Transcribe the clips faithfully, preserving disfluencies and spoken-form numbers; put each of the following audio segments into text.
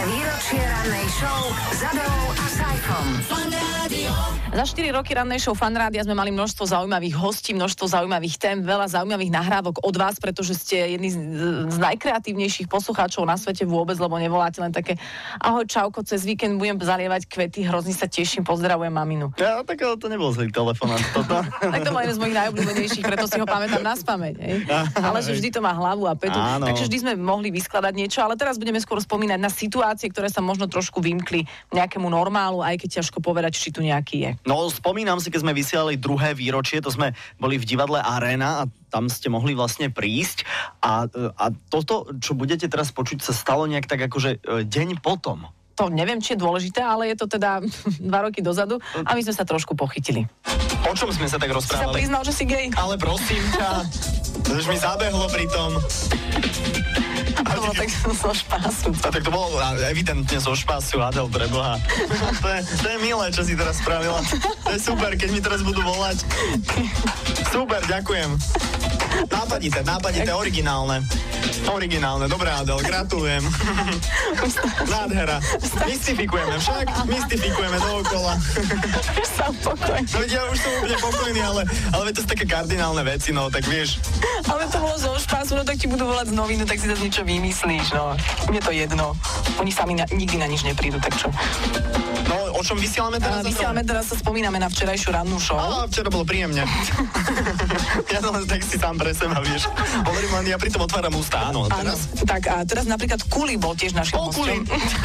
výročie rannej show s Adélou a Saifom. Za štyri roky rannej show Fan Rádia sme mali množstvo zaujímavých hostí, množstvo zaujímavých tém, veľa zaujímavých nahrávok od vás, pretože ste jedni z, z najkreatívnejších poslucháčov na svete vôbec, lebo nevoláte len také ahoj, čauko, cez víkend budem zalievať kvety, hrozne sa teším, pozdravujem maminu. Ja, tak ale to nebol zlý telefonát toto. Tak to bol jeden z mojich najobľúbenejších, preto si ho pamätám naspamäť. Ale že vždy to má hlavu a petu. Áno. Takže vždy sme mohli vyskladať niečo, ale teraz budeme skôr spomínať na situácie, ktoré sa možno trošku vymkli nejakému normálu, aj keď ťažko povedať, či tu nejaký je. No, spomínam si, keď sme vysielali druhé výročie, to sme boli v divadle Arena a tam ste mohli vlastne prísť a, a toto, čo budete teraz počuť, sa stalo nejak tak akože deň potom. To neviem, či je dôležité, ale je to teda dva roky dozadu a my sme sa trošku pochytili. O čom sme sa tak rozprávali? Si sa priznal, že si gej? Ale prosím ťa, to už mi zabehlo pri tom. A to bolo tak zo špásu. A tak to bolo evidentne zo špásu, Adel, preboha. To je, to je milé, čo si teraz spravila. To je super, keď mi teraz budú volať. Super, ďakujem. Nápadité, nápadité, originálne. Originálne, dobré, Adel, gratulujem. Nádhera. Mystifikujeme však, mystifikujeme dookola. Už som pokojný. No ja už som úplne pokojný, ale, ale to sú také kardinálne veci, no, tak vieš. Ale to bolo zo špásu, no tak ti budú volať z noviny, tak si zase niečo vymyslíš, no. Mne to jedno. Oni sami na, nikdy na nič neprídu, tak čo? No, o čom vysielame teraz? A vysielame teraz, sa spomíname na včerajšiu rannú show. Á, včera bolo príjemne. Ja to len tak si sám pre seba, vieš. Hovorím len, ja pritom otváram ústa, áno. Áno, tak a teraz napríklad Kuli bol tiež našim O, hostom. Kuli.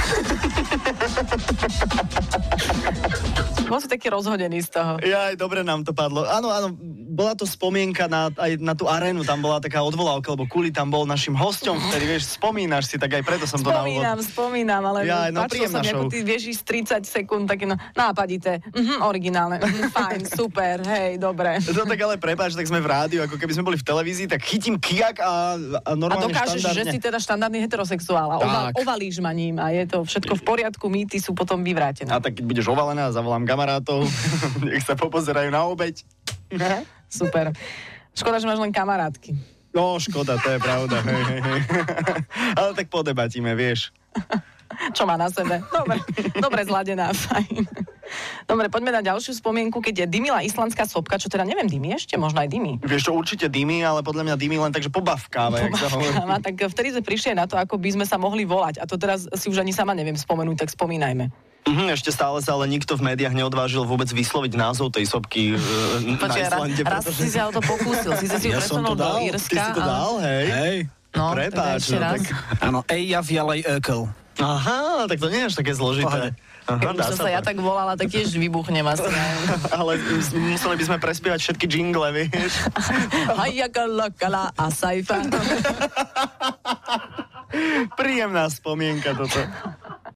Bol si taký rozhodený z toho. Jaj, dobre nám to padlo. Áno, áno, bola to spomienka na, aj na tú arénu, tam bola taká odvolávka, lebo Kuli tam bol našim hosťom, vtedy, vieš, spomínaš si, tak aj preto som to na úvod. Spomínam, spomínam, ale Jaj, no, páčilo sa mi, ako ty vieš ísť tridsať sekúnd, také no, nápadité, mhm, originálne, mhm, fajn, super, hej, dobre. To tak ale prepáč, tak sme v rádiu, ako keby sme boli v televízii, tak chytím kijak a, a A normálne dokážeš, štandardne. že si teda štandardný heterosexuál a oval, ovalíš ma ním a je to všetko v poriadku, mýty sú potom vyvrátené. A tak keď budeš ovalená, zavolám kamarátov, nech sa popozerajú na obeť. Super. Škoda, že máš len kamarátky. No, škoda, to je pravda. Hej, hej, hej. Ale tak podebatíme, vieš. Čo má na sebe? Dobre, dobre zladená, fajn. Dobre, poďme na ďalšiu spomienku, keď je dymila islandská sopka, čo teda neviem, dymy ešte? Možno aj dymy. Vieš čo, určite dymy, ale podľa mňa dymy len takže pobavkáva, jak sa hovorí. Pobavkáva, tak vtedy sme prišli aj na to, ako by sme sa mohli volať. A to teraz si už ani sama neviem spomenúť, tak spomínajme. Mhm, ešte stále sa ale nikto v médiách neodvážil vôbec vysloviť názov tej sopky e, Počkej, na Islande. raz pretože... si sa o to pokúsil, si si ju Ja som to presunul do dal. Írska. Ty si to dal, hej? Hej. No, Prepáč, teda ešte no raz. tak... Áno, Eija Vialej Ökel. Aha, tak to nie je až také zložité. Aha, Keď dá som sa ja tak volala, tak tiež vybuchnem asi. Ale museli by sme prespievať všetky jingle, vieš. Hajakala, kala a sajfa. Príjemná spomienka toto.